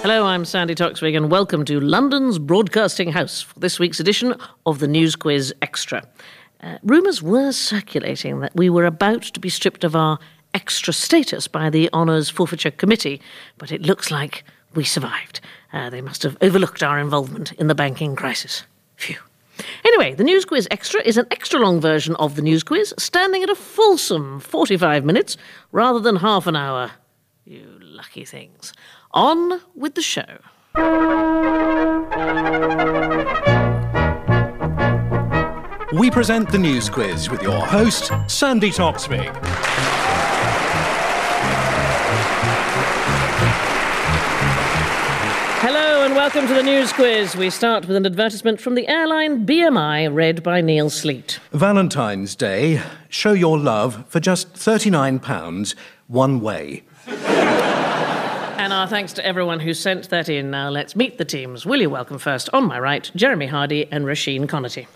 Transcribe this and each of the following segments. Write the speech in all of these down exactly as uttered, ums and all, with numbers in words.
Hello, I'm Sandy Toksvig and welcome to London's Broadcasting House for this week's edition of the News Quiz Extra. Uh, rumours were circulating that we were about to be stripped of our extra status by the Honours Forfeiture Committee, but it looks like we survived. Uh, they must have overlooked our involvement in the banking crisis. Phew. Anyway, the News Quiz Extra is an extra-long version of the News Quiz, standing at a fulsome forty-five minutes rather than half an hour. You lucky things. On with the show. We present the News Quiz with your host, Sandy Toksvig. Hello and welcome to the News Quiz. We start with an advertisement from the airline B M I, read by Neil Sleet. Valentine's Day. Show your love for just thirty-nine pounds one way. And our thanks to everyone who sent that in. Now let's meet the teams. Will you welcome first, on my right, Jeremy Hardy and Roisin Connerty.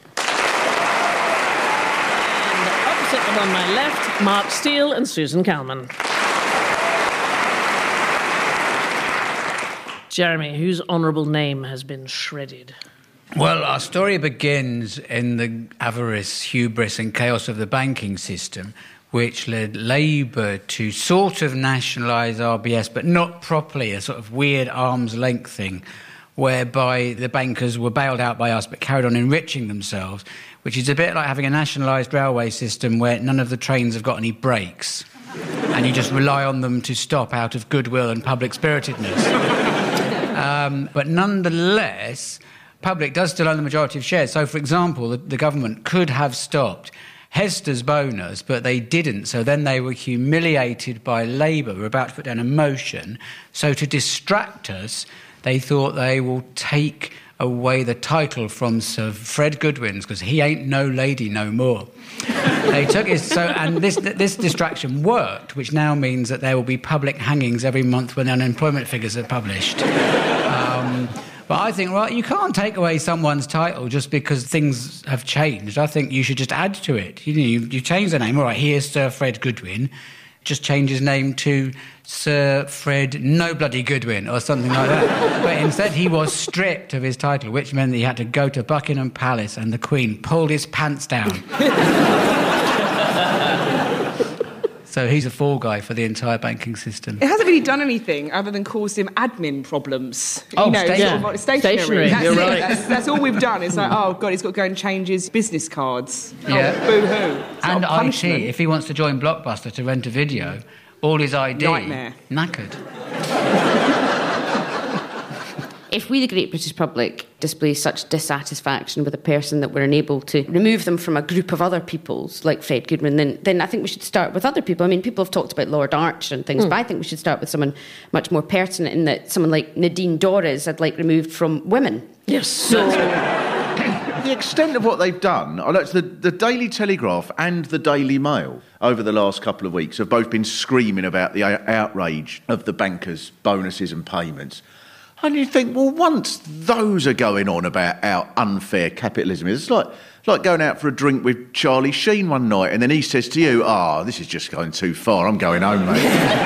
And opposite them on my left, Mark Steele and Susan Calman. Jeremy, whose honourable name has been shredded? Well, our story begins in the avarice, hubris and chaos of the banking system, which led Labour to sort of nationalise R B S, but not properly, a sort of weird arm's length thing, whereby the bankers were bailed out by us but carried on enriching themselves, which is a bit like having a nationalised railway system where none of the trains have got any brakes, and you just rely on them to stop out of goodwill and public-spiritedness. Um, but nonetheless, public does still own the majority of shares. So, for example, the, the government could have stopped Hester's bonus, but they didn't. So then they were humiliated by Labour. We're about to put down a motion. So to distract us, they thought they will take away the title from Sir Fred Goodwin's, because he ain't no lady no more. They took it, so, and this this distraction worked, which now means that there will be public hangings every month when unemployment figures are published. Um, But I think, right, you can't take away someone's title just because things have changed. I think you should just add to it. You know, you, you change the name. All right, here's Sir Fred Goodwin. Just change his name to Sir Fred No Bloody Goodwin or something like that. But instead he was stripped of his title, which meant that he had to go to Buckingham Palace and the Queen pulled his pants down. So he's a fall guy for the entire banking system. It hasn't really done anything other than caused him admin problems. Oh, you know, sta- sort yeah. of like stationary. Stationary, That's you're it. right. That's, that's all we've done. It's like, oh, God, he's got to go and change his business cards. Yeah. Oh, boo-hoo. It's And not a I T, punishment. if he wants to join Blockbuster to rent a video, all his I D... Nightmare. Knackered. If we, the great British public, display such dissatisfaction with a person that we're unable to remove them from a group of other peoples, like Fred Goodwin, then, then I think we should start with other people. I mean, people have talked about Lord Archer and things, mm. but I think we should start with someone much more pertinent in that someone like Nadine Dorries I'd like removed from women. Yes. So... The extent of what they've done, I like the, the Daily Telegraph and the Daily Mail over the last couple of weeks have both been screaming about the outrage of the bankers' bonuses and payments. And you think, well, once those are going on about our unfair capitalism, it's like like going out for a drink with Charlie Sheen one night and then he says to you, ah, oh, this is just going too far, I'm going home, mate.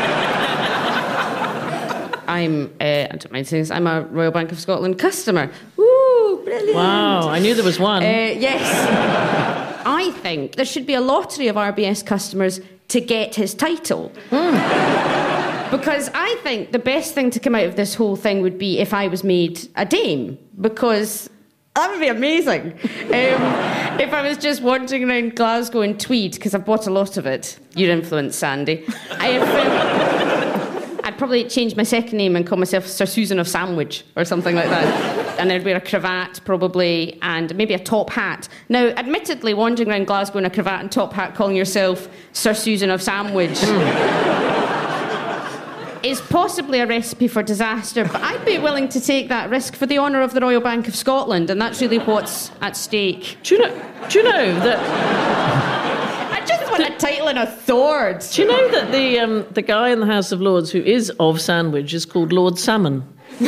I'm, uh, I don't mind saying this, I'm a Royal Bank of Scotland customer. Woo, brilliant. Wow, I knew there was one. Uh, yes. I think there should be a lottery of R B S customers to get his title. Mm. Because I think the best thing to come out of this whole thing would be if I was made a dame, because that would be amazing. Um, if I was just wandering around Glasgow in tweed, because I've bought a lot of it. Your influence, Sandy. I have, um, I'd probably change my second name and call myself Sir Susan of Sandwich or something like that. And I'd wear a cravat, probably, and maybe a top hat. Now, admittedly, wandering around Glasgow in a cravat and top hat calling yourself Sir Susan of Sandwich... is possibly a recipe for disaster, but I'd be willing to take that risk for the honour of the Royal Bank of Scotland, and that's really what's at stake. Do you know, do you know that... I just want a title and a sword. Do you know that the um, the guy in the House of Lords who is of Sandwich is called Lord Salmon?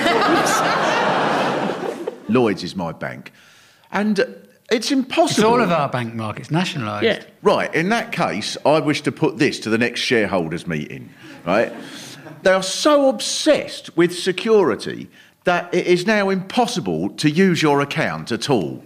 Lloyds is my bank. And it's impossible. It's all of our bank markets nationalised. Yeah. Right, in that case, I wish to put this to the next shareholders meeting, right? They are so obsessed with security that it is now impossible to use your account at all.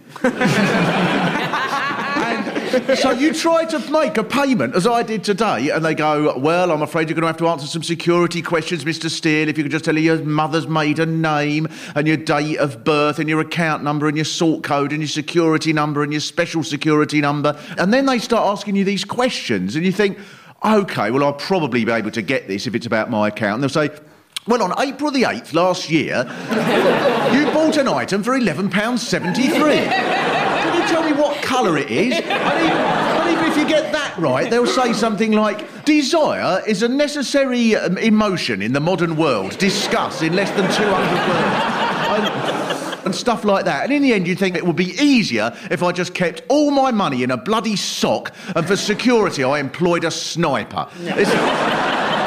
And so you try to make a payment, as I did today, and they go, well, I'm afraid you're going to have to answer some security questions, Mister Steele, if you could just tell me your mother's maiden name and your date of birth and your account number and your sort code and your security number and your special security number. And then they start asking you these questions and you think, OK, well, I'll probably be able to get this if it's about my account. And they'll say, well, on April the eighth last year, you bought an item for eleven pounds seventy-three. Can you tell me what colour it is? And even, and even if you get that right, they'll say something like, desire is a necessary um, emotion in the modern world, discussed in less than two hundred words. And, and stuff like that. And in the end, you think it would be easier if I just kept all my money in a bloody sock and for security I employed a sniper. Yeah.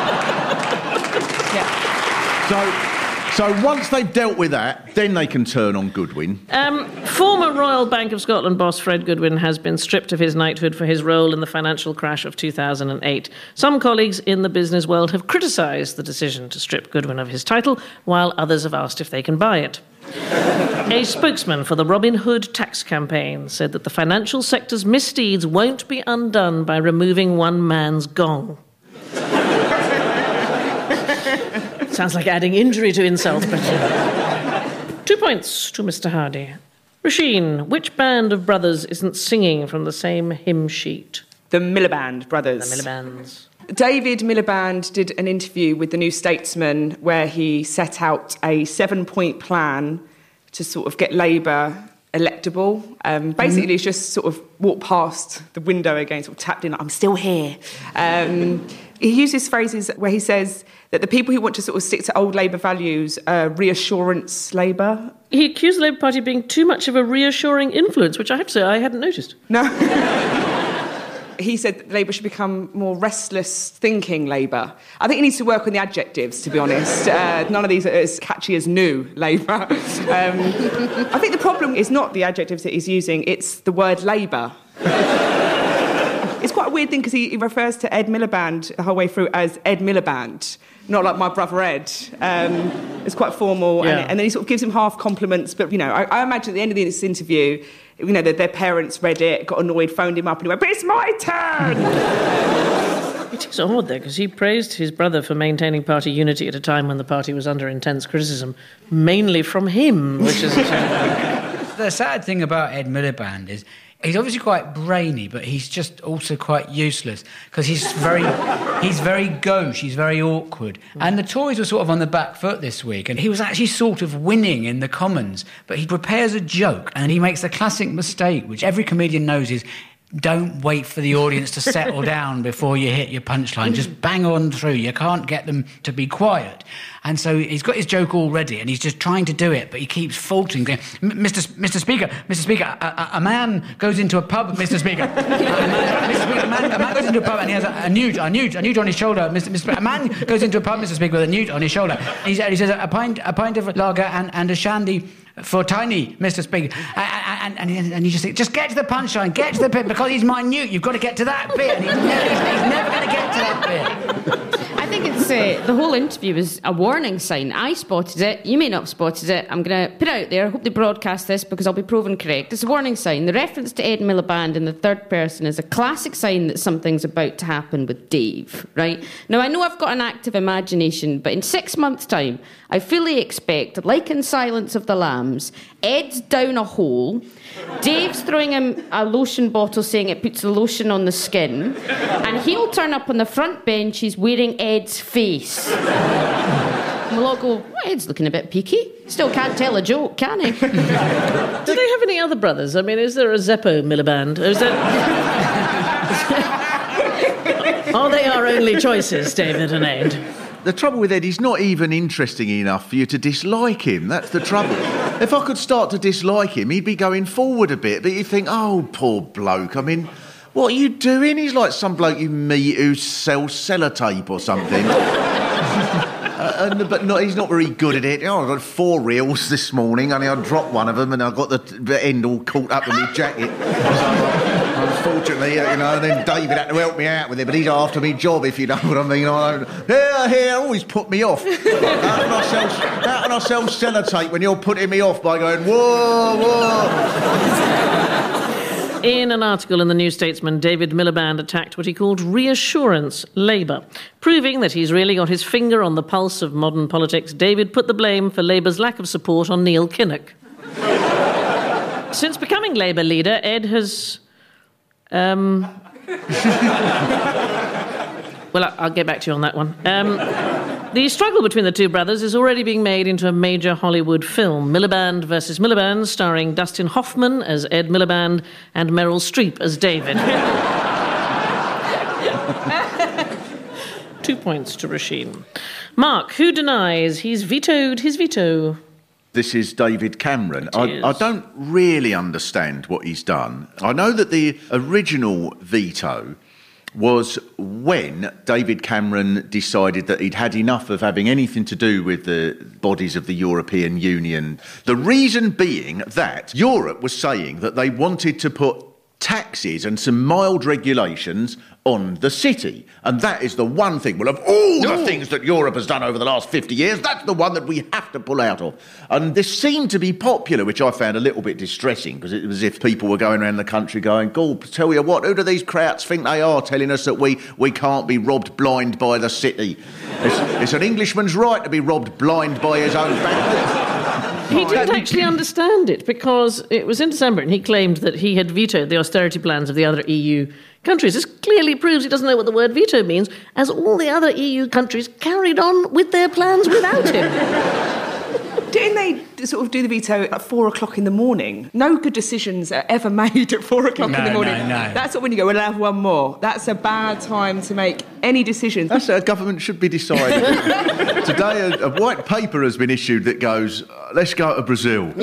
So, so once they've dealt with that, then they can turn on Goodwin. Um, former Royal Bank of Scotland boss Fred Goodwin has been stripped of his knighthood for his role in the financial crash of two thousand eight. Some colleagues in the business world have criticised the decision to strip Goodwin of his title, while others have asked if they can buy it. A spokesman for the Robin Hood tax campaign said that the financial sector's misdeeds won't be undone by removing one man's gong. Sounds like adding injury to insult, but... Two points to Mister Hardy. Roisin, which band of brothers isn't singing from the same hymn sheet? The Miliband brothers. The Milibands. David Miliband did an interview with The New Statesman where he set out a seven-point plan to sort of get Labour electable. Um, basically, mm. it's just sort of walked past the window again, sort of tapped in, like, I'm still here. Um, he uses phrases where he says that the people who want to sort of stick to old Labour values are reassurance Labour. He accused the Labour Party of being too much of a reassuring influence, which I have to say I hadn't noticed. No. He said that Labour should become more restless thinking Labour. I think he needs to work on the adjectives, to be honest. Uh, none of these are as catchy as new Labour. Um, I think the problem is not the adjectives that he's using, it's the word Labour. It's quite a weird thing because he, he refers to Ed Miliband the whole way through as Ed Miliband, not like my brother Ed. Um, it's quite formal, yeah. and, and then he sort of gives him half compliments. But, you know, I, I imagine at the end of this interview, you know, that their parents read it, got annoyed, phoned him up and he went, but it's my turn! It is odd, though, because he praised his brother for maintaining party unity at a time when the party was under intense criticism, mainly from him, which is... The sad thing about Ed Miliband is he's obviously quite brainy, but he's just also quite useless because he's very, he's very gauche, he's very awkward. And the Tories were sort of on the back foot this week, and he was actually sort of winning in the Commons, but he prepares a joke and he makes the classic mistake, which every comedian knows, is don't wait for the audience to settle down before you hit your punchline. Just bang on through. You can't get them to be quiet. And so he's got his joke all ready, and he's just trying to do it, but he keeps faltering, going, Mister S- Mister Speaker, Mister Speaker, a, a, a man goes into a pub, Mister Speaker. a, man, Mister Speaker a, man, a man goes into a pub and he has a, a newt, a newt, a newt on his shoulder. Mister Mister A man goes into a pub, Mister Speaker, with a newt on his shoulder. And he, he says, a pint, a pint of lager and, and a shandy for Tiny, Mister Speaker. And, and, and, and you just think, just get to the punchline, get to the bit, because he's minute, you've got to get to that bit. And he's never, he's, he's never going to get to that bit. I think it's uh, the whole interview is a warning sign. I spotted it. You may not have spotted it. I'm going to put it out there. I hope they broadcast this because I'll be proven correct. It's a warning sign. The reference to Ed Miliband in the third person is a classic sign that something's about to happen with Dave, right? Now, I know I've got an active imagination, but in six months' time, I fully expect, like in Silence of the Lambs, Ed's down a hole, Dave's throwing him a lotion bottle saying it puts the lotion on the skin, and he'll turn up on the front bench, he's wearing Ed's face. And we'll all go, well, Ed's looking a bit peaky. Still can't tell a joke, can he? Do they have any other brothers? I mean, is there a Zeppo Miliband? Is there... Are they our only choices, David and Ed? The trouble with Ed, he's not even interesting enough for you to dislike him. That's the trouble. If I could start to dislike him, he'd be going forward a bit, but you'd think, oh, poor bloke, I mean, what are you doing? He's like some bloke you meet who sells sellotape or something. uh, and, but not, he's not very good at it. Oh, I got four reels this morning, only I dropped one of them and I got the, the end all caught up in my jacket. So, fortunately, you know, and then David had to help me out with it, but he's after me job, if you know what I mean. I don't... Here, here, always put me off. How can I sell, how can I sell sellotape when you're putting me off by going, whoa, whoa? In an article in the New Statesman, David Miliband attacked what he called reassurance Labour. Proving that he's really got his finger on the pulse of modern politics, David put the blame for Labour's lack of support on Neil Kinnock. Since becoming Labour leader, Ed has... Um, well, I'll get back to you on that one. Um, the struggle between the two brothers is already being made into a major Hollywood film, Miliband versus Miliband, starring Dustin Hoffman as Ed Miliband and Meryl Streep as David. Two points to Rasheen. Mark, who denies he's vetoed his veto? This is David Cameron. I, I don't really understand what he's done. I know that the original veto was when David Cameron decided that he'd had enough of having anything to do with the bodies of the European Union. The reason being that Europe was saying that they wanted to put taxes and some mild regulations on the city. And that is the one thing, well, of all no. the things that Europe has done over the last fifty years, that's the one that we have to pull out of. And this seemed to be popular, which I found a little bit distressing, because it was as if people were going around the country going, God, tell you what, who do these Krauts think they are, telling us that we, we can't be robbed blind by the city? It's, it's an Englishman's right to be robbed blind by his own family. He didn't actually understand it, because it was in December and he claimed that he had vetoed the austerity plans of the other E U countries. This clearly proves he doesn't know what the word veto means, as all the other E U countries carried on with their plans without him. Didn't they sort of do the veto at four o'clock in the morning? No good decisions are ever made at four o'clock no, in the morning. No, no. That's what when you go, we'll have one more. That's a bad time to make any decisions. That's how government should be deciding. Today, a, a white paper has been issued that goes, let's go to Brazil.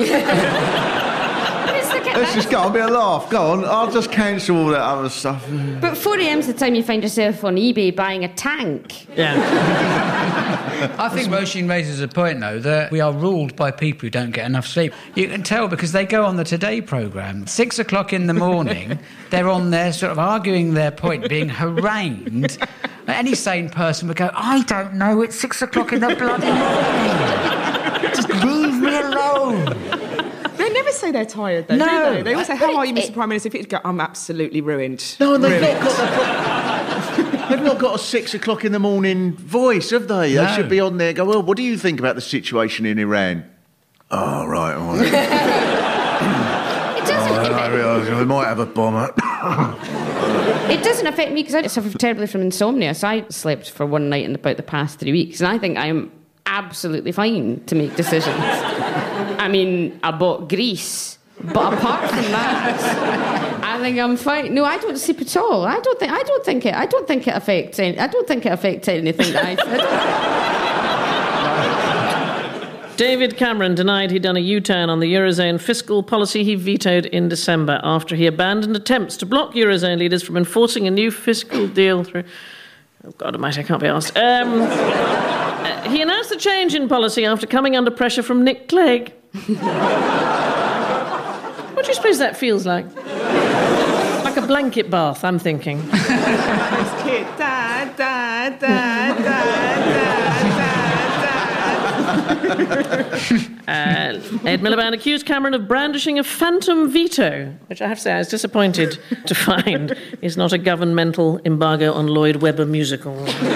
Let's just go on, be a laugh. Go on, I'll just cancel all that other stuff. But four a.m.'s the time you find yourself on eBay buying a tank. Yeah. I think Roisin raises a point, though, that we are ruled by people who don't get enough sleep. You can tell because they go on the Today programme. Six o'clock in the morning, they're on there sort of arguing their point, being harangued. Any sane person would go, I don't know, it's six o'clock in the bloody morning. Just leave me alone. They never say they're tired, though, no. do they? They always say, how are you, Mister Prime Minister? If it's go, I'm absolutely ruined. No, and they've ruined. not got the... They've not got a six o'clock in the morning voice, have they? No. They should be on there. Go, well, what do you think about the situation in Iran? Oh, right. All right. It doesn't. Oh, I realise we might have a bomber. It doesn't affect me because I suffer terribly from insomnia. So I slept for one night in about the past three weeks, and I think I'm absolutely fine to make decisions. I mean, I bought Grease. But apart from that, I think I'm fine. No, I don't sleep at all. I don't think. I don't think it. I don't think it affects. Any, I don't think it affects anything that I. David Cameron denied he'd done a U-turn on the Eurozone fiscal policy he vetoed in December after he abandoned attempts to block Eurozone leaders from enforcing a new fiscal deal through... Oh, God almighty, I can't be asked. Um, uh, he announced the change in policy after coming under pressure from Nick Clegg. What do you suppose that feels like? Like a blanket bath, I'm thinking. Da, da, da, da, da, uh, Ed Miliband accused Cameron of brandishing a phantom veto, which I have to say I was disappointed to find is not a governmental embargo on Lloyd Webber musical.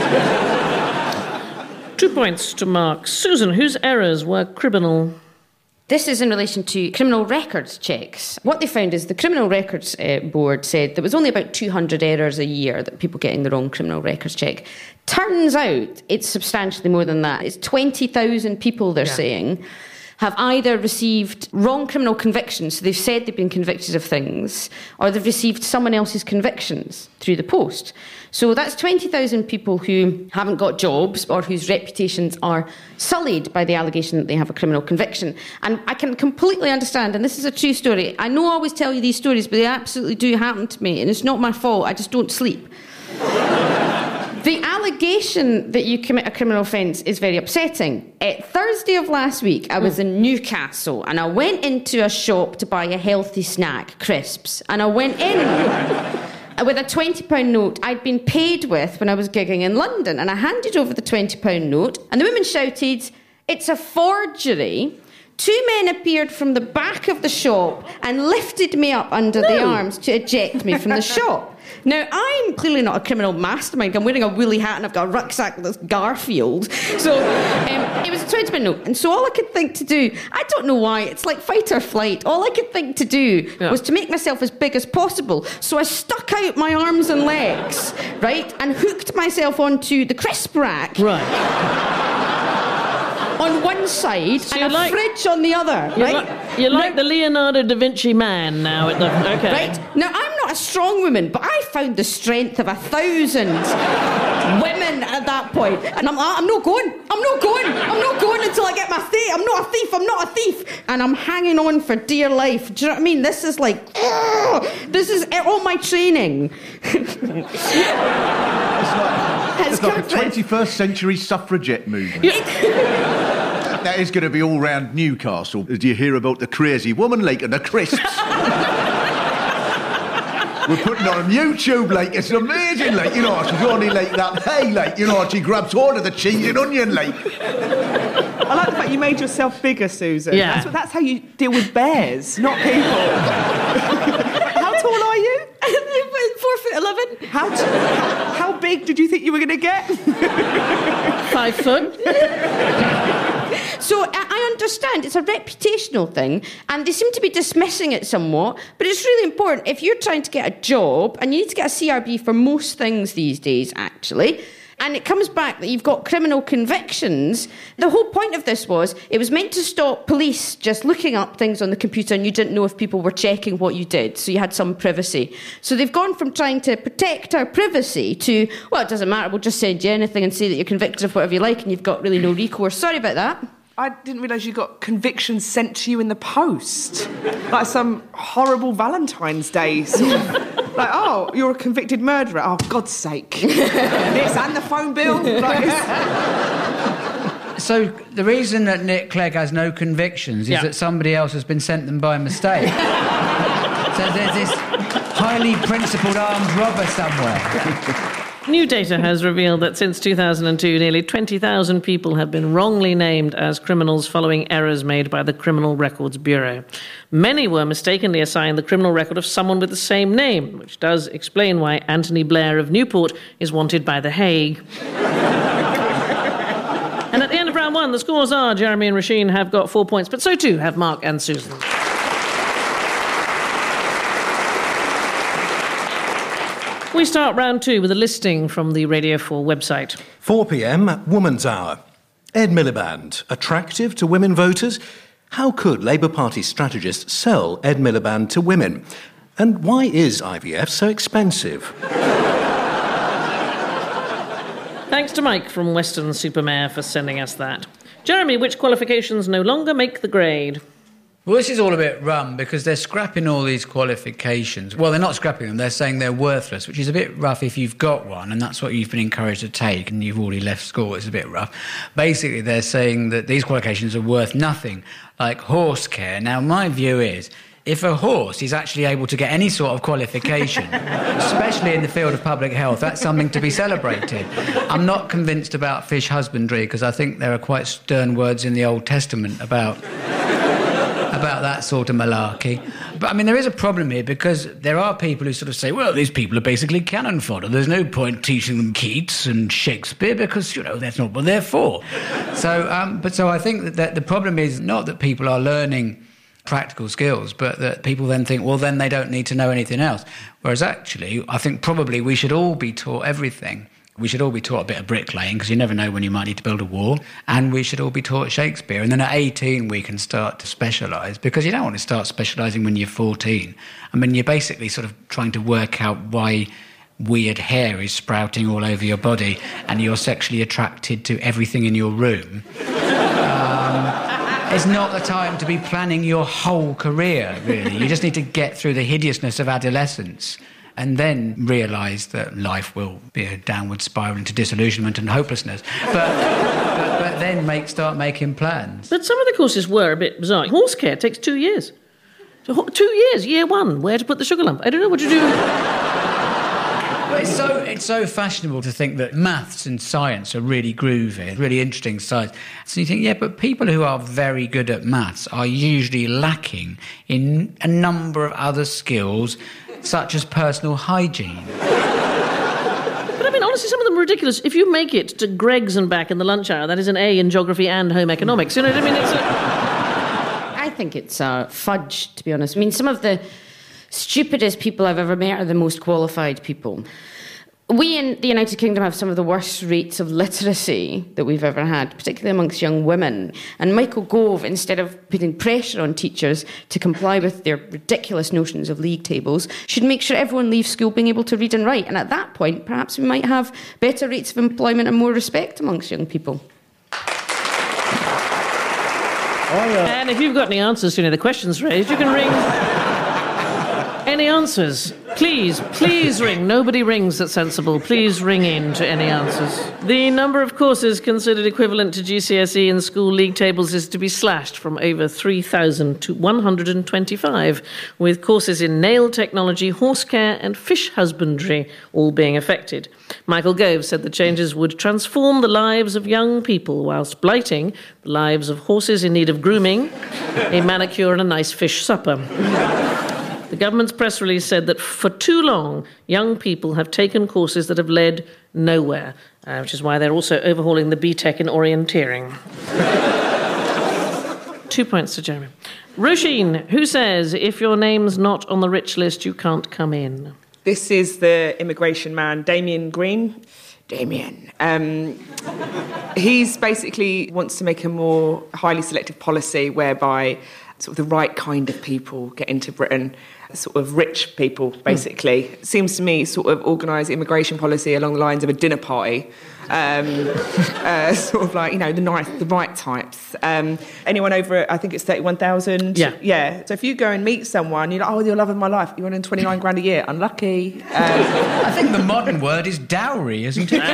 Two points to Mark. Susan, whose errors were criminal? This is in relation to criminal records checks. What they found is the Criminal Records uh, Board said there was only about two hundred errors a year that people getting the wrong criminal records check. Turns out it's substantially more than that. It's twenty thousand people, they're yeah. saying, have either received wrong criminal convictions, so they've said they've been convicted of things, or they've received someone else's convictions through the post. So that's twenty thousand people who haven't got jobs or whose reputations are sullied by the allegation that they have a criminal conviction. And I can completely understand, and this is a true story. I know I always tell you these stories, but they absolutely do happen to me, and it's not my fault. I just don't sleep. The allegation allegation that you commit a criminal offence is very upsetting. Uh, Thursday of last week, I was in Newcastle and I went into a shop to buy a healthy snack, crisps, and I went in with a twenty pound note I'd been paid with when I was gigging in London, and I handed over the twenty pound note and the woman shouted, "It's a forgery." Two men appeared from the back of the shop and lifted me up under no. the arms to eject me from the shop. Now, I'm clearly not a criminal mastermind. I'm wearing a woolly hat and I've got a rucksack that's Garfield. So um, it was a twenty pound note. And so all I could think to do, I don't know why, it's like fight or flight. All I could think to do yeah. was to make myself as big as possible. So I stuck out my arms and legs, right, and hooked myself onto the crisp rack. Right. On one side so and a like, fridge on the other, you're right? Like, you're now, like the Leonardo da Vinci man now at the... Okay. Right? Now, I'm not a strong woman, but I found the strength of a thousand women at that point. And I'm like, I'm not going. I'm not going. I'm not going until I get my thief. I'm not a thief. I'm not a thief. And I'm hanging on for dear life. Do you know what I mean? This is like... Ugh, this is all my training. It's like, it's like a twenty-first century suffragette movement. That is going to be all round Newcastle. Did you hear about the crazy woman like and the crisps? We're putting on YouTube, like, it's amazing, like, you know, she's only like that, hey, like, you know, she grabs hold of the cheese and onion, like. I like the fact you made yourself bigger, Susan. Yeah. That's, what, that's how you deal with bears, not people. How tall are you? Four foot eleven. How, t- how, how big did you think you were going to get? Five foot. So I understand it's a reputational thing and they seem to be dismissing it somewhat, but it's really important if you're trying to get a job, and you need to get a C R B for most things these days, actually, and it comes back that you've got criminal convictions. The whole point of this was it was meant to stop police just looking up things on the computer and you didn't know if people were checking what you did, so you had some privacy. So they've gone from trying to protect our privacy to, well, it doesn't matter, we'll just send you anything and say that you're convicted of whatever you like and you've got really no recourse. Sorry about that. I didn't realise you got convictions sent to you in the post. Like some horrible Valentine's Day sort of... Like, oh, you're a convicted murderer. Oh, God's sake. This and the phone bill. Like, so the reason that Nick Clegg has no convictions is yeah. that somebody else has been sent them by mistake. So there's this highly principled armed robber somewhere. New data has revealed that since two thousand two, nearly twenty thousand people have been wrongly named as criminals following errors made by the Criminal Records Bureau. Many were mistakenly assigned the criminal record of someone with the same name, which does explain why Anthony Blair of Newport is wanted by The Hague. And at the end of round one, the scores are Jeremy and Roisin have got four points, but so too have Mark and Susan. We start round two with a listing from the Radio four website. four p.m, Woman's Hour. Ed Miliband, attractive to women voters? How could Labour Party strategists sell Ed Miliband to women? And why is I V F so expensive? Thanks to Mike from Weston-super-Mare for sending us that. Jeremy, which qualifications no longer make the grade? Well, this is all a bit rum because they're scrapping all these qualifications. Well, they're not scrapping them, they're saying they're worthless, which is a bit rough if you've got one, and that's what you've been encouraged to take, and you've already left school. It's a bit rough. Basically, they're saying that these qualifications are worth nothing, like horse care. Now, my view is, if a horse is actually able to get any sort of qualification, especially in the field of public health, that's something to be celebrated. I'm not convinced about fish husbandry, because I think there are quite stern words in the Old Testament about... about that sort of malarkey. But, I mean, there is a problem here because there are people who sort of say, well, these people are basically cannon fodder. There's no point teaching them Keats and Shakespeare because, you know, that's not what they're for. So, um, but so I think that, that the problem is not that people are learning practical skills, but that people then think, well, then they don't need to know anything else. Whereas actually, I think probably we should all be taught everything. We should all be taught a bit of bricklaying, because you never know when you might need to build a wall. And we should all be taught Shakespeare. And then at eighteen, we can start to specialise, because you don't want to start specialising when you're fourteen. I mean, you're basically sort of trying to work out why weird hair is sprouting all over your body and you're sexually attracted to everything in your room. Um, it's not the time to be planning your whole career, really. You just need to get through the hideousness of adolescence. and then realise that life will be a downward spiral into disillusionment and hopelessness. But, but, but then make start making plans. But some of the courses were a bit bizarre. Horse care takes two years. So, two years, year one, where to put the sugar lump. I don't know what to do. But it's so it's so fashionable to think that maths and science are really groovy, really interesting science. So you think, yeah, but people who are very good at maths are usually lacking in a number of other skills, such as personal hygiene. But I mean, honestly, some of them are ridiculous. If you make it to Greggs and back in the lunch hour, that is an A in geography and home economics. You know what I mean? It's a... I think it's uh, fudge, to be honest. I mean, some of the stupidest people I've ever met are the most qualified people. We in the United Kingdom have some of the worst rates of literacy that we've ever had, particularly amongst young women. And Michael Gove, instead of putting pressure on teachers to comply with their ridiculous notions of league tables, should make sure everyone leaves school being able to read and write. And at that point, perhaps we might have better rates of employment and more respect amongst young people. And if you've got any answers to any of the questions raised, you can ring... Any answers? Please, please ring. Nobody rings that's sensible. Please ring in to any answers. The number of courses considered equivalent to G C S E in school league tables is to be slashed from over three thousand to one hundred twenty-five, with courses in nail technology, horse care and fish husbandry all being affected. Michael Gove said the changes would transform the lives of young people whilst blighting the lives of horses in need of grooming, a manicure and a nice fish supper. The government's press release said that for too long, young people have taken courses that have led nowhere, uh, which is why they're also overhauling the B Tech in orienteering. Two points to Jeremy. Roisin, who says, if your name's not on the rich list, you can't come in? This is the immigration man, Damien Green. Damien. Um, he's basically wants to make a more highly selective policy whereby sort of the right kind of people get into Britain, sort of rich people, basically. Mm. Seems to me sort of organise immigration policy along the lines of a dinner party. Um, uh, sort of like, you know, the nice, the right types. Um, anyone over, I think it's thirty-one thousand. Yeah. Yeah. So if you go and meet someone, you're like, oh, you're the love of my life. You're earning twenty-nine grand a year. Unlucky. Um, I think the modern word is dowry, isn't it?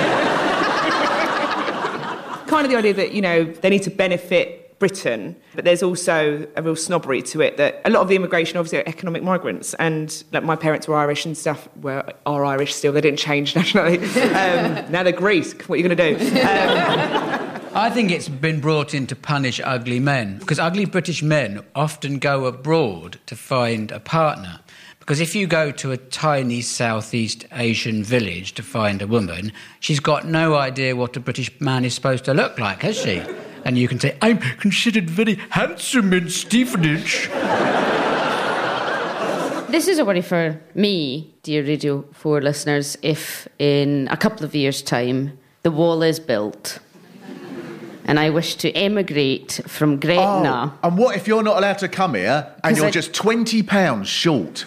Kind of the idea that, you know, they need to benefit Britain, but there's also a real snobbery to it that a lot of the immigration obviously are economic migrants, and like my parents were Irish and stuff, were are Irish still, they didn't change nationally. Um, now they're Greece, what are you going to do? Um, I think it's been brought in to punish ugly men, because ugly British men often go abroad to find a partner. Because if you go to a tiny Southeast Asian village to find a woman, she's got no idea what a British man is supposed to look like, has she? And you can say, I'm considered very handsome in Stevenage. This is a worry for me, dear Radio four listeners, if in a couple of years' time the wall is built and I wish to emigrate from Gretna. Oh, and what if you're not allowed to come here and you're I... just twenty pounds short?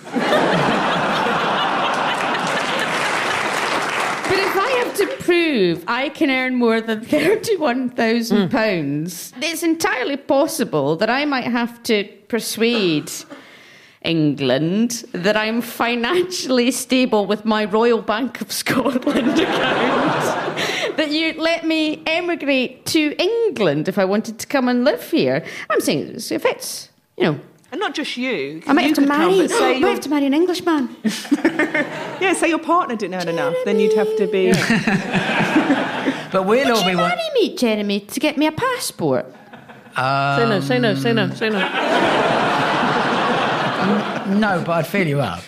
To prove I can earn more than thirty-one thousand pounds, mm. it's entirely possible that I might have to persuade England that I'm financially stable with my Royal Bank of Scotland account, that you'd let me emigrate to England if I wanted to come and live here. I'm saying if it's, you know... And not just you. I might you have to marry. Come, say I might have to marry an Englishman. Yeah, say your partner didn't earn enough, then you'd have to be. But we'll Would all you be marry one... me, Jeremy, to get me a passport? Um... Say no, say no, say no, say no. No, but I'd fill you up.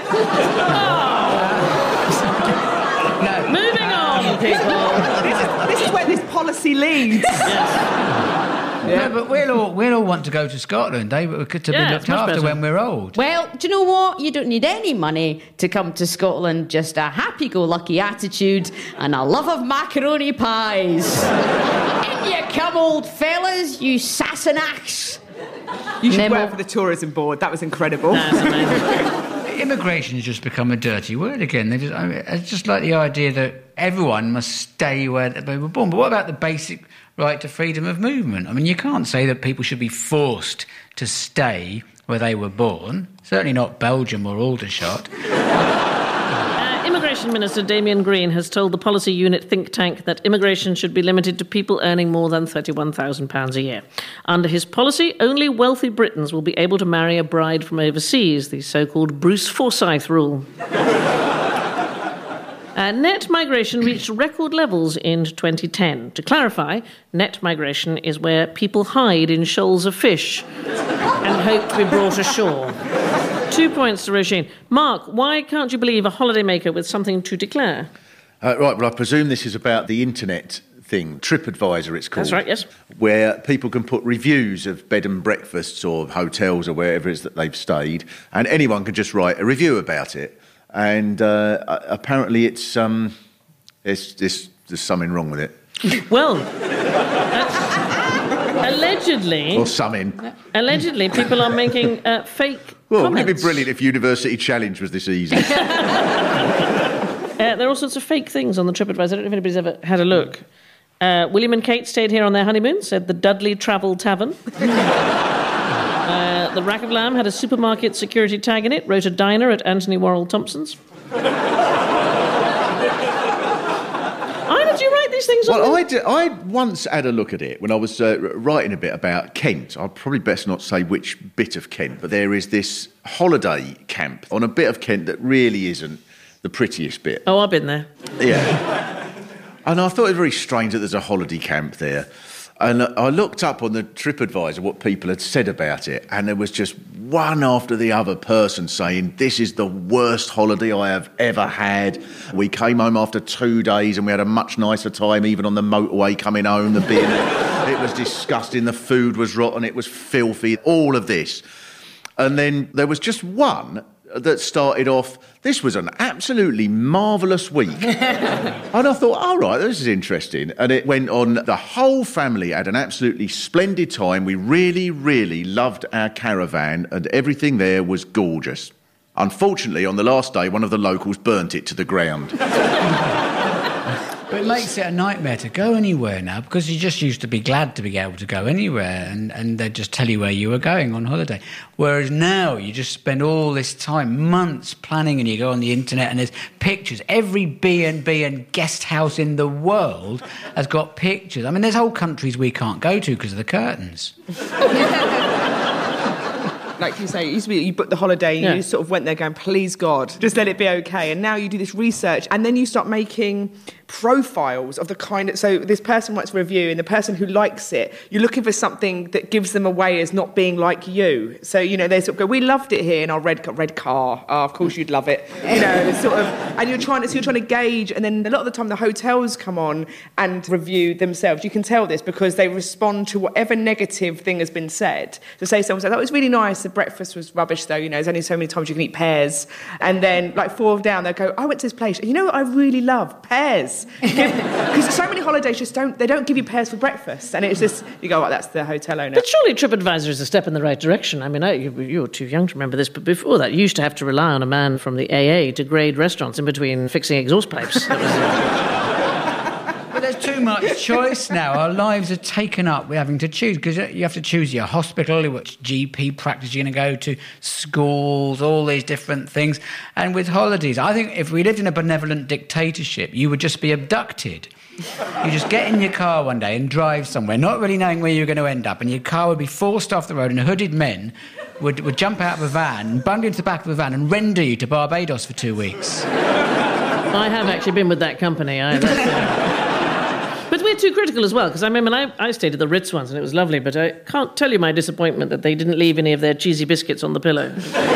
No. Moving on, people. This is, this is where this policy leads. Yes. Yeah, no, but we'll all, we'll all want to go to Scotland, eh? To yeah, be looked after better. when we're old. Well, do you know what? You don't need any money to come to Scotland. Just a happy-go-lucky attitude and a love of macaroni pies. In you come, old fellas, you Sassenachs. You should Nemo. work for the tourism board. That was incredible. That's amazing. Immigration has just become a dirty word again. They just, I mean, it's just like the idea that everyone must stay where they were born. But what about the basic right to freedom of movement? I mean, you can't say that people should be forced to stay where they were born. Certainly not Belgium or Aldershot. Uh, Immigration Minister Damien Green has told the policy unit think tank that immigration should be limited to people earning more than thirty-one thousand pounds a year. Under his policy, only wealthy Britons will be able to marry a bride from overseas, the so-called Bruce Forsyth rule. Uh, net migration reached record levels in twenty ten. To clarify, net migration is where people hide in shoals of fish and hope to be brought ashore. Two points to Roisin. Mark, why can't you believe a holidaymaker with something to declare? Uh, right, well, I presume this is about the internet thing, TripAdvisor it's called. That's right, yes. Where people can put reviews of bed and breakfasts or hotels or wherever it is that they've stayed, and anyone can just write a review about it. And uh, apparently it's, um, it's, it's, there's something wrong with it. Well, uh, allegedly... Or something. Allegedly, people are making uh, fake Well, comments. wouldn't it be brilliant if University Challenge was this easy? uh, there are all sorts of fake things on the TripAdvisor. I don't know if anybody's ever had a look. Uh, William and Kate stayed here on their honeymoon, said the Dudley Travel Tavern. Uh, the Rack of Lamb had a supermarket security tag in it, wrote a diner at Anthony Worrell Thompson's. I did you write these things on Well, the... I, did, I once had a look at it when I was uh, writing a bit about Kent. I'd probably best not say which bit of Kent, but there is this holiday camp on a bit of Kent that really isn't the prettiest bit. Oh, I've been there. Yeah. And I thought it was very strange that there's a holiday camp there. And I looked up on the TripAdvisor what people had said about it, and there was just one after the other person saying, this is the worst holiday I have ever had. We came home after two days and we had a much nicer time, even on the motorway coming home. The beer, it was disgusting, the food was rotten, it was filthy, all of this. And then there was just one that started off, this was an absolutely marvellous week. And I thought, all right, this is interesting. And it went on, the whole family had an absolutely splendid time. We really, really loved our caravan and everything there was gorgeous. Unfortunately, on the last day, one of the locals burnt it to the ground. But it makes it a nightmare to go anywhere now, because you just used to be glad to be able to go anywhere, and, and they'd just tell you where you were going on holiday. Whereas now you just spend all this time, months planning, and you go on the internet and there's pictures. Every B and B and guest house in the world has got pictures. I mean, there's whole countries we can't go to because of the curtains. Like you say, it used to be you booked the holiday and yeah. you sort of went there going, please God, just let it be okay. And now you do this research and then you start making profiles of the kind of... So this person writes a review and the person who likes it, you're looking for something that gives them away as not being like you. So, you know, they sort of go, we loved it here in our red, red car. Oh, of course you'd love it. You know, it's sort of... And you're trying to, so you're trying to gauge, and then a lot of the time the hotels come on and review themselves. You can tell this because they respond to whatever negative thing has been said. So say someone said, that was really nice, the breakfast was rubbish though, you know, there's only so many times you can eat pears. And then, like, four down, they'll go, I went to this place, you know what I really love? Pears. Because so many holidays just don't, they don't give you pears for breakfast. And it's just, you go, oh, that's the hotel owner. But surely TripAdvisor is a step in the right direction. I mean, I, you, you're too young to remember this, but before that, you used to have to rely on a man from the A A to grade restaurants in between fixing exhaust pipes. That was, uh... But there's too much choice now. Our lives are taken up with having to choose, because you have to choose your hospital, which G P practice you're going to go to, schools, all these different things. And with holidays, I think if we lived in a benevolent dictatorship, you would just be abducted. You just get in your car one day and drive somewhere, not really knowing where you're going to end up, and your car would be forced off the road, and hooded men would, would jump out of a van, bung into the back of the van, and render you to Barbados for two weeks. I have actually been with that company. I, that's, uh... But we're too critical as well, because I remember I, I stayed at the Ritz once, and it was lovely, but I can't tell you my disappointment that they didn't leave any of their cheesy biscuits on the pillow.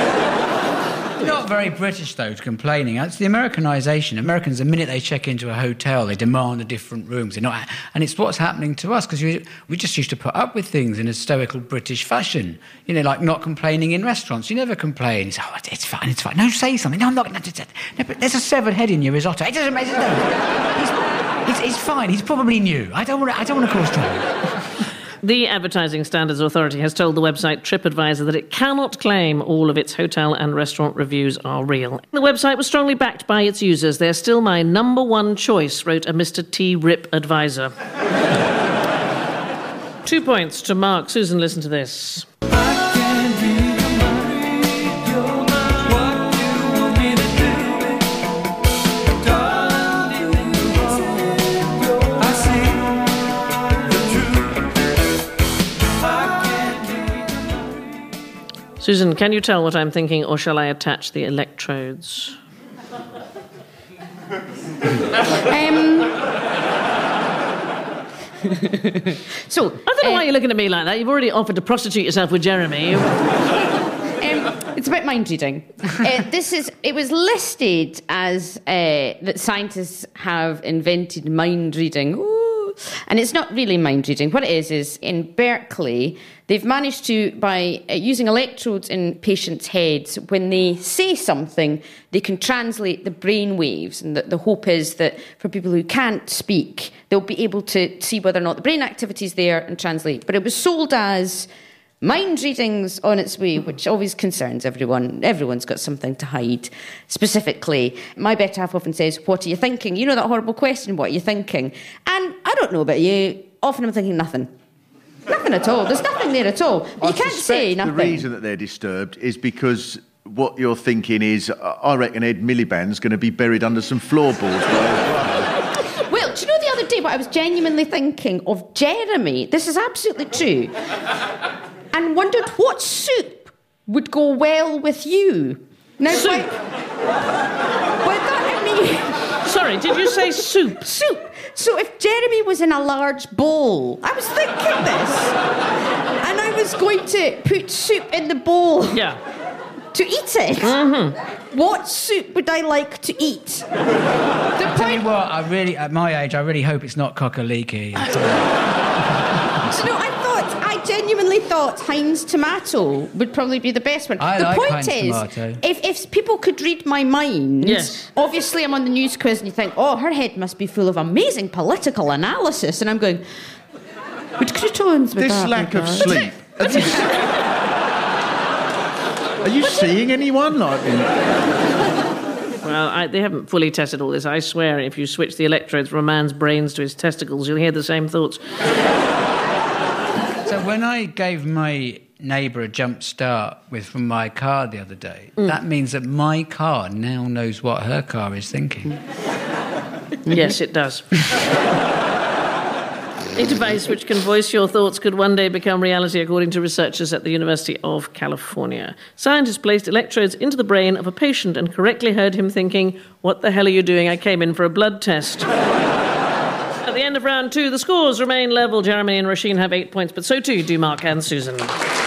Not very British, though, complaining. It's the Americanisation. Americans, the minute they check into a hotel, they demand a different rooms. They're not, and it's what's happening to us, because we, we just used to put up with things in a stoical British fashion. You know, like not complaining in restaurants. You never complain. You say, oh, it's fine, it's fine. No, say something. No, I'm not... No, no, but there's a severed head in your risotto. It doesn't matter. No. It's, it's fine. He's probably new. I don't want to, I don't want to cause trouble. The Advertising Standards Authority has told the website TripAdvisor that it cannot claim all of its hotel and restaurant reviews are real. The website was strongly backed by its users. They're still my number one choice, wrote a Mister T. Rip advisor. Two points to Mark. Susan, listen to this. I can't read Susan, can you tell what I'm thinking, or shall I attach the electrodes? um, so, I don't know uh, why you're looking at me like that. You've already offered to prostitute yourself with Jeremy. Um, it's about mind reading. uh, this is. It was listed as uh, that scientists have invented mind reading. Ooh. And it's not really mind reading. What it is is in Berkeley, they've managed to, by uh, using electrodes in patients' heads, when they say something, they can translate the brain waves. And the, the hope is that for people who can't speak, they'll be able to see whether or not the brain activity is there and translate. But it was sold as mind reading's on its way, which always concerns everyone. Everyone's got something to hide. Specifically, my better half often says, what are you thinking? You know that horrible question, what are you thinking? And I don't know about you, often I'm thinking nothing. Nothing at all. There's nothing there at all. You I can't say nothing. The reason that they're disturbed is because what you're thinking is, I reckon Ed Miliband's going to be buried under some floorboards. Well, do you know the other day what I was genuinely thinking of Jeremy? This is absolutely true. And wondered what soup would go well with you. Now, soup? By, by that I mean... Sorry, did you say soup? Soup. So if Jeremy was in a large bowl, I was thinking this, and I was going to put soup in the bowl yeah. to eat it, mm-hmm. what soup would I like to eat? The Tell point... you what, I really, at my age, I really hope it's not cock-a-leaky. So no, I thought, I genuinely thought Heinz tomato would probably be the best one. I the like point Heinz is, tomato. If, if people could read my mind, yes. Obviously I'm on the news quiz and you think, oh, her head must be full of amazing political analysis. And I'm going, which croutons would This that lack be, of guys? sleep. Are you seeing anyone like me? Well, I, they haven't fully tested all this. I swear, if you switch the electrodes from a man's brains to his testicles, you'll hear the same thoughts. So when I gave my neighbour a jump start with from my car the other day, mm. that means that my car now knows what her car is thinking. Yes, it does. A device which can voice your thoughts could one day become reality, according to researchers at the University of California. Scientists placed electrodes into the brain of a patient and correctly heard him thinking, what the hell are you doing? I came in for a blood test. At the end of round two, the scores remain level. Jeremy and Roisin have eight points, but so too do Mark and Susan.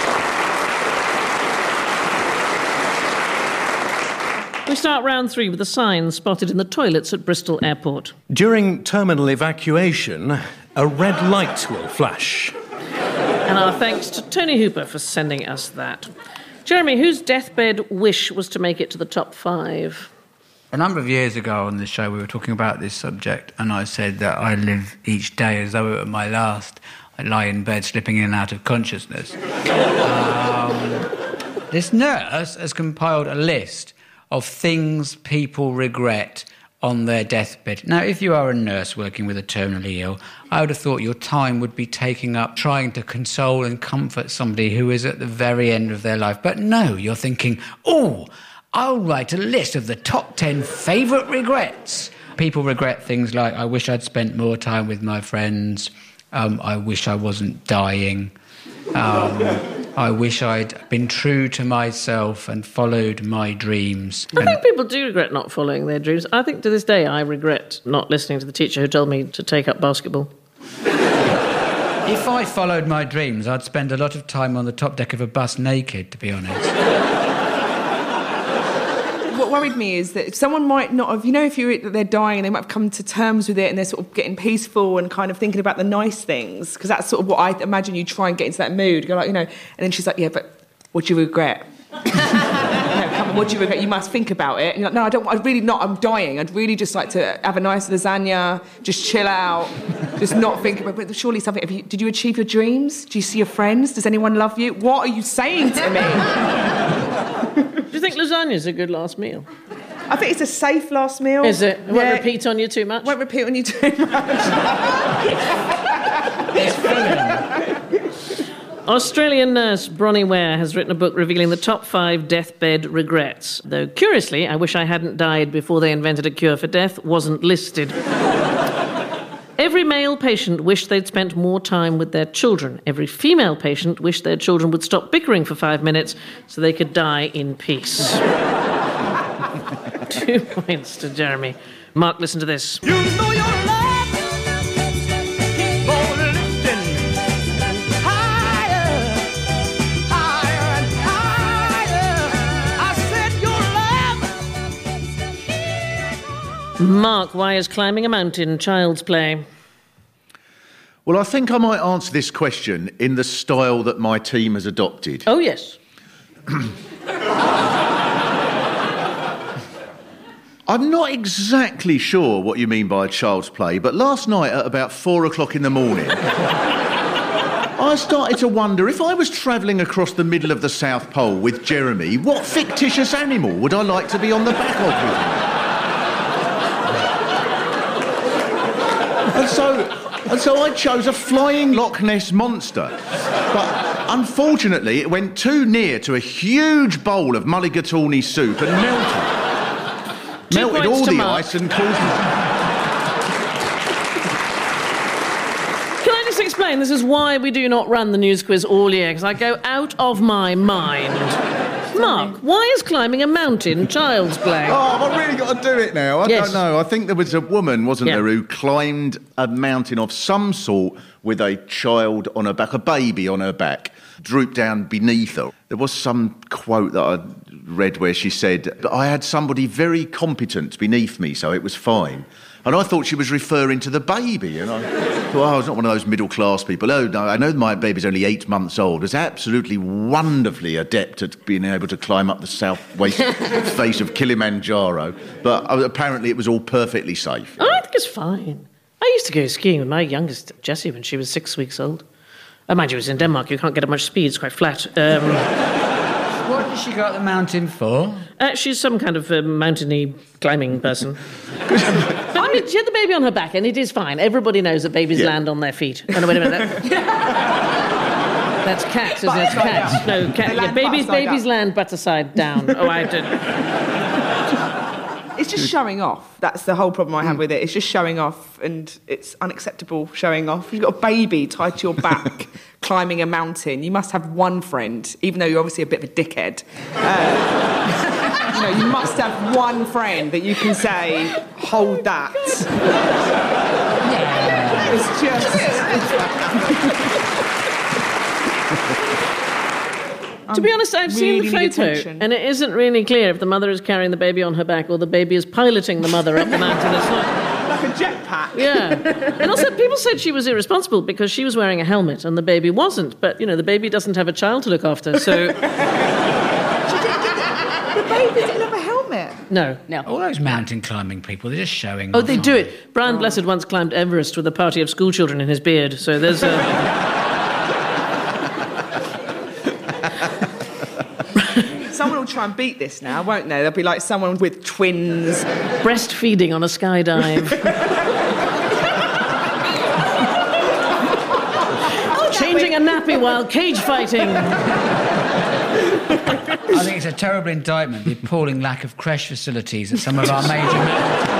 We start round three with a sign spotted in the toilets at Bristol Airport. During terminal evacuation, a red light will flash. And our thanks to Tony Hooper for sending us that. Jeremy, whose deathbed wish was to make it to the top five? A number of years ago on this show, we were talking about this subject, and I said that I live each day as though it were my last. I lie in bed, slipping in and out of consciousness. um, this nurse has compiled a list of things people regret on their deathbed. Now, if you are a nurse working with a terminally ill, I would have thought your time would be taking up trying to console and comfort somebody who is at the very end of their life. But no, you're thinking, oh, I'll write a list of the top ten favourite regrets. People regret things like, I wish I'd spent more time with my friends, um, I wish I wasn't dying, um, I wish I'd been true to myself and followed my dreams. I and think people do regret not following their dreams. I think to this day I regret not listening to the teacher who told me to take up basketball. If I followed my dreams, I'd spend a lot of time on the top deck of a bus naked, to be honest. What worried me is that someone might not have, you know, if you're, they're dying and they might have come to terms with it and they're sort of getting peaceful and kind of thinking about the nice things, because that's sort of what I imagine you try and get into that mood. Go like, you know, and then she's like, yeah, but what do you regret? You know, come on, what do you regret? You must think about it. And you're like, no, I don't. I really not. I'm dying. I'd really just like to have a nice lasagna, just chill out, just not think about. But surely something. Have you, did you achieve your dreams? Do you see your friends? Does anyone love you? What are you saying to me? Do you think lasagna's a good last meal? I think it's a safe last meal. Is it? It won't Yeah. repeat on you too much? Won't repeat on you too much. Australian nurse Bronnie Ware has written a book revealing the top five deathbed regrets. Though, curiously, I wish I hadn't died before they invented a cure for death wasn't listed. Every male patient wished they'd spent more time with their children. Every female patient wished their children would stop bickering for five minutes so they could die in peace. Two points to Jeremy. Mark, listen to this. You know your love keep on lifting higher, higher and higher. I said your love. Mark, why is climbing a mountain child's play? Well, I think I might answer this question in the style that my team has adopted. Oh, yes. I'm not exactly sure what you mean by child's play, but last night at about four o'clock in the morning, I started to wonder if I was travelling across the middle of the South Pole with Jeremy, what fictitious animal would I like to be on the back of with him? And so, and so I chose a flying Loch Ness monster. But unfortunately, it went too near to a huge bowl of mulligatawny soup and melted. Two melted points all to the Mark. ice and caused... Can I just explain? This is why we do not run the news quiz all year, because I go out of my mind. Mark, why is climbing a mountain child's play? Oh, I've really got to do it now. I Yes. don't know. I think there was a woman, wasn't Yeah. there, who climbed a mountain of some sort with a child on her back, a baby on her back, drooped down beneath her. There was some quote that I read where she said that I had somebody very competent beneath me, so it was fine. And I thought she was referring to the baby, and I thought, oh, I was not one of those middle-class people. Oh, no, I know my baby's only eight months old. It's absolutely wonderfully adept at being able to climb up the southwest face of Kilimanjaro. But uh, apparently it was all perfectly safe. Oh, I think it's fine. I used to go skiing with my youngest, Jessie, when she was six weeks old. Oh, mind you, it was in Denmark. You can't get up much speed. It's quite flat. Um, What did she go up the mountain for? uh, she's some kind of uh, mountainy climbing person. But I mean, she had the baby on her back, and it is fine. Everybody knows that babies Yeah. land on their feet. Oh, no, wait a minute. That- That's cats, isn't it? It's Upside cats. down. No, cat, They yeah, land babies, upside babies down. land butt side down. Oh, I did. It's just showing off. That's the whole problem I have with it. It's just showing off, and it's unacceptable showing off. You've got a baby tied to your back, climbing a mountain. You must have one friend, even though you're obviously a bit of a dickhead. Uh, you know, you must have one friend that you can say, hold that. It's just... To be honest, I've seen really the need photo, attention. and it isn't really clear if the mother is carrying the baby on her back or the baby is piloting the mother up the mountain. It's not... like a jetpack. Yeah. And also, people said she was irresponsible because she was wearing a helmet and the baby wasn't. But, you know, the baby doesn't have a child to look after, so... The baby didn't have a helmet. No. No. All those mountain climbing people, they're just showing Oh, off, they aren't do it. Brian Blessed once climbed Everest with a party of schoolchildren in his beard, so there's a... Someone will try and beat this now, won't they? There'll be like someone with twins. breastfeeding on a skydive. Changing a nappy while cage fighting. I think it's a terrible indictment, the appalling lack of creche facilities at some of our major mountains.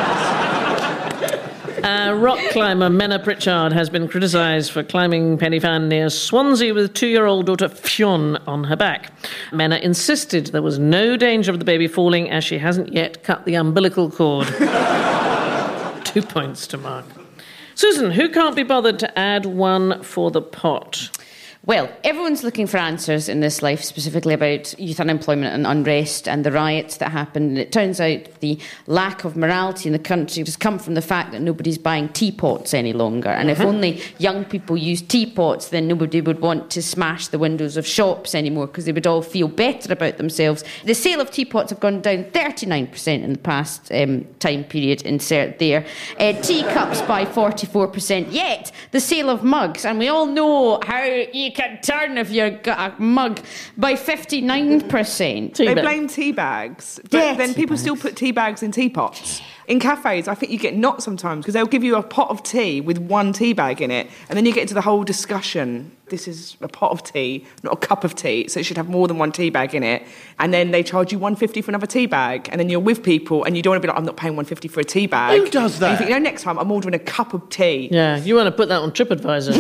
Uh, rock climber Menna Pritchard has been criticised for climbing Pen y Fan near Swansea with two-year-old daughter Fionn on her back. Menna insisted there was no danger of the baby falling as she hasn't yet cut the umbilical cord. Two points to Mark. Susan, who can't be bothered to add one for the pot? Well, everyone's looking for answers in this life, specifically about youth unemployment and unrest and the riots that happened. And it turns out the lack of morality in the country has come from the fact that nobody's buying teapots any longer. And if only young people use teapots, then nobody would want to smash the windows of shops anymore because they would all feel better about themselves. The sale of teapots have gone down thirty-nine percent in the past um, time period, insert there. Uh, teacups by forty-four percent. Yet, the sale of mugs, and we all know how you can turn if you've got a mug, by fifty-nine percent. They Teabag. blame tea bags, but Yeah, then tea people bags. still put tea bags in teapots. In cafes, I think you get knocked sometimes because they'll give you a pot of tea with one tea bag in it, and then you get into the whole discussion. This is a pot of tea, not a cup of tea, so it should have more than one tea bag in it. And then they charge you one pound fifty for another tea bag, and then you're with people, and you don't want to be like, I'm not paying one pound fifty for a tea bag. Who does that? And you think, you know, next time I'm ordering a cup of tea. Yeah, you want to put that on TripAdvisor.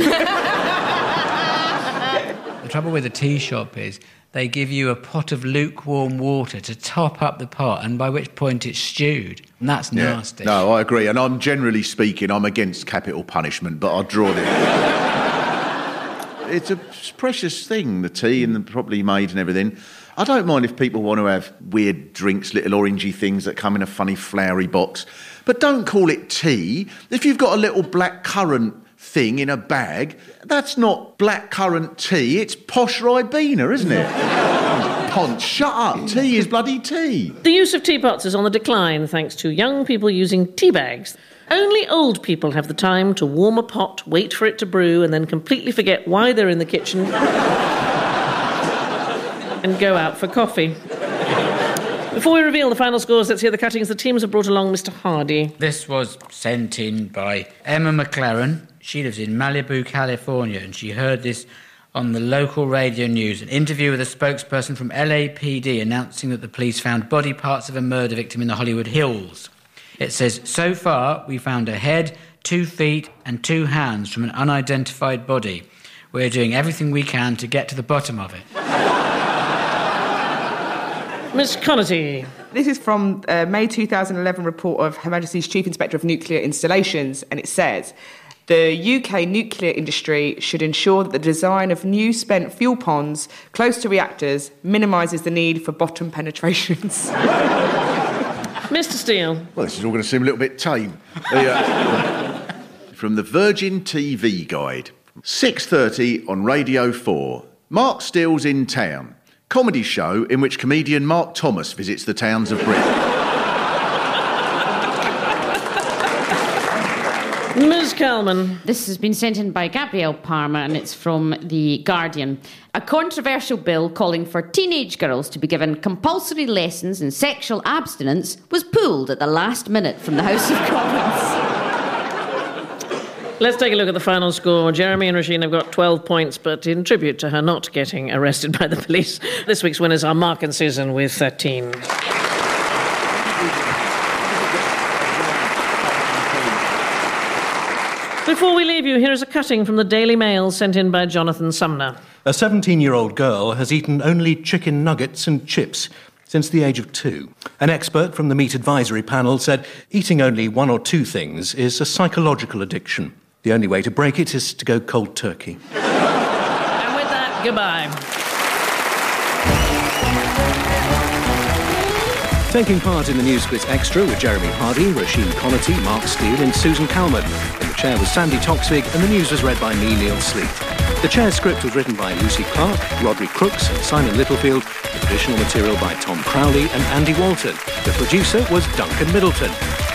The trouble with a tea shop is they give you a pot of lukewarm water to top up the pot, and by which point it's stewed. And that's Yeah. nasty. No, I agree. And I'm generally speaking, I'm against capital punishment, but I draw the... It's a precious thing, the tea and the properly made and everything. I don't mind if people want to have weird drinks, little orangey things that come in a funny flowery box, but don't call it tea. If you've got a little black currant thing in a bag, that's not black currant tea, it's posh Ribena, isn't it? Ponce, shut up. Tea is bloody tea. The use of teapots is on the decline thanks to young people using tea bags. Only old people have the time to warm a pot, wait for it to brew, and then completely forget why they're in the kitchen and go out for coffee. Before we reveal the final scores, let's hear the cuttings the teams have brought along. Mister Hardy. This was sent in by Emma McLaren. She lives in Malibu, California, and she heard this on the local radio news. An interview with a spokesperson from L A P D announcing that the police found body parts of a murder victim in the Hollywood Hills. It says, so far, we found a head, two feet and two hands from an unidentified body. We're doing everything we can to get to the bottom of it. Miss Connerty. This is from a May two thousand eleven report of Her Majesty's Chief Inspector of Nuclear Installations, and it says, the U K nuclear industry should ensure that the design of new spent fuel ponds close to reactors minimises the need for bottom penetrations. Mister Steele. Well, this is all going to seem a little bit tame. The, uh, from the Virgin T V Guide. six thirty on Radio four. Mark Steele's in Town. Comedy show in which comedian Mark Thomas visits the towns of Britain. Miz Calman. This has been sent in by Gabrielle Parma, and it's from The Guardian. A controversial bill calling for teenage girls to be given compulsory lessons in sexual abstinence was pulled at the last minute from the House of Commons. Let's take a look at the final score. Jeremy and Roisin have got twelve points, but in tribute to her not getting arrested by the police, this week's winners are Mark and Susan with thirteen. Before we leave you, here is a cutting from the Daily Mail sent in by Jonathan Sumner. A seventeen-year-old girl has eaten only chicken nuggets and chips since the age of two. An expert from the Meat Advisory Panel said eating only one or two things is a psychological addiction. The only way to break it is to go cold turkey. And with that, goodbye. Taking part in the News Quiz Extra were Jeremy Hardy, Roisin Connerty, Mark Steele and Susan Calman. In the chair was Sandy Toksvig and the news was read by me, Neil Sleet. The chair's script was written by Lucy Clark, Roderick Crooks and Simon Littlefield, with additional material by Tom Crowley and Andy Walton. The producer was Duncan Middleton.